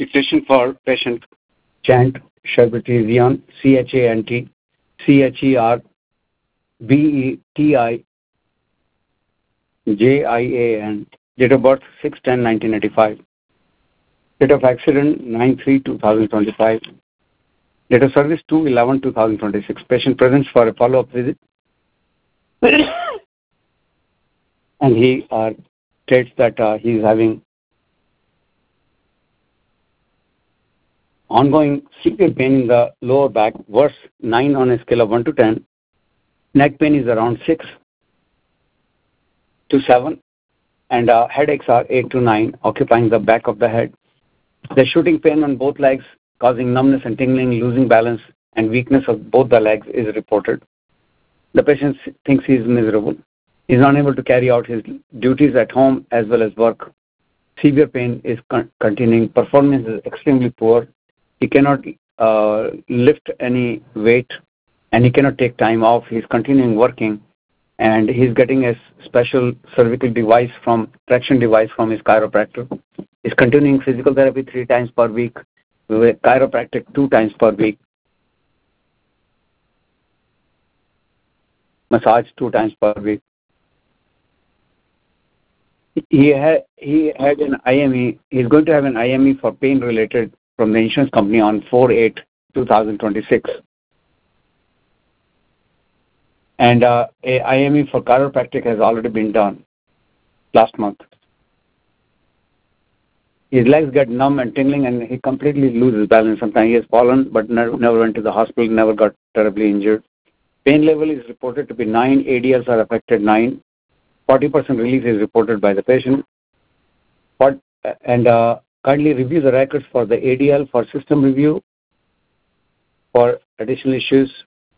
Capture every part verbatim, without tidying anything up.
Dictation for patient Chant Cherbutrizian, C H A N T, C H E R B E T I J I A N. Date of birth six ten nineteen eighty-five. Date of accident nine three two thousand twenty-five. Date of service two eleven two thousand twenty-six. Patient presents for a follow-up visit. And he uh, states that uh, he is having ongoing severe pain in the lower back, worse nine on a scale of one to ten. Neck pain is around six to seven, and uh, headaches are eight to nine, occupying the back of the head. The shooting pain on both legs, causing numbness and tingling, losing balance, and weakness of both the legs is reported. The patient thinks he is miserable. He is unable to carry out his duties at home as well as work. Severe pain is con- continuing. Performance is extremely poor. He cannot uh, lift any weight, and he cannot take time off. He is continuing working, and he is getting a special cervical device from traction device from his chiropractor. He is continuing physical therapy three times per week, with chiropractic two times per week, massage two times per week. He had he had an I M E. He is going to have an I M E for pain related from the insurance company on four eight two thousand twenty-six. And uh, a I M E for chiropractic has already been done last month. His legs get numb and tingling, and he completely loses balance. Sometimes he has fallen, but never, never went to the hospital, never got terribly injured. Pain level is reported to be nine. A D Ls are affected nine. forty percent relief is reported by the patient. But, and uh, kindly review the records for the A D L for system review for additional issues,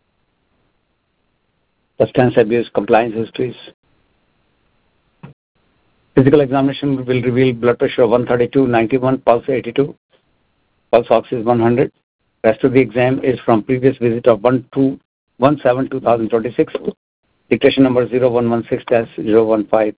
substance abuse, compliance histories. Physical examination will reveal blood pressure of one thirty-two, ninety-one, pulse eighty-two, pulse ox is one hundred. Rest of the exam is from previous visit of one seven two thousand twenty-six. Dictation number zero one one six dash zero one five.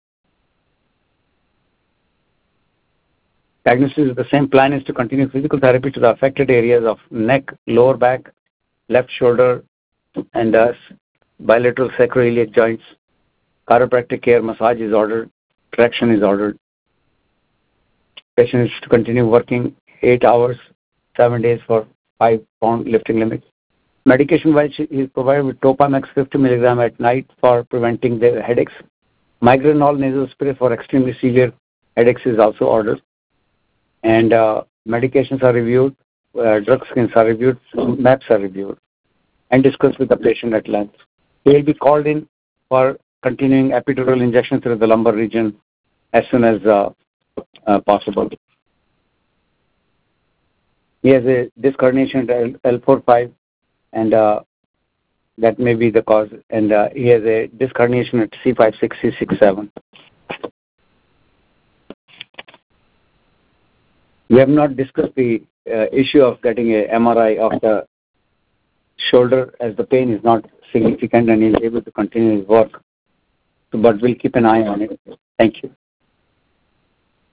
Diagnosis is the same. Plan is to continue physical therapy to the affected areas of neck, lower back, left shoulder, and uh, bilateral sacroiliac joints. Chiropractic care, massage is ordered. Traction is ordered. Patient is to continue working eight hours, seven days for five pound lifting limit. Medication-wise, he is provided with Topamax fifty milligram at night for preventing the headaches. Migranol nasal spray for extremely severe headaches is also ordered. And uh, medications are reviewed, uh, drug screens are reviewed, maps are reviewed, and discussed with the patient at length. He will be called in for continuing epidural injection through the lumbar region as soon as uh, uh, possible. He has a disc herniation at L four five, and uh, that may be the cause. And uh, he has a disc herniation at C five six, C six seven. We have not discussed the uh, issue of getting a M R I of the shoulder, as the pain is not significant and he is able to continue his work. But we'll keep an eye on it. Thank you.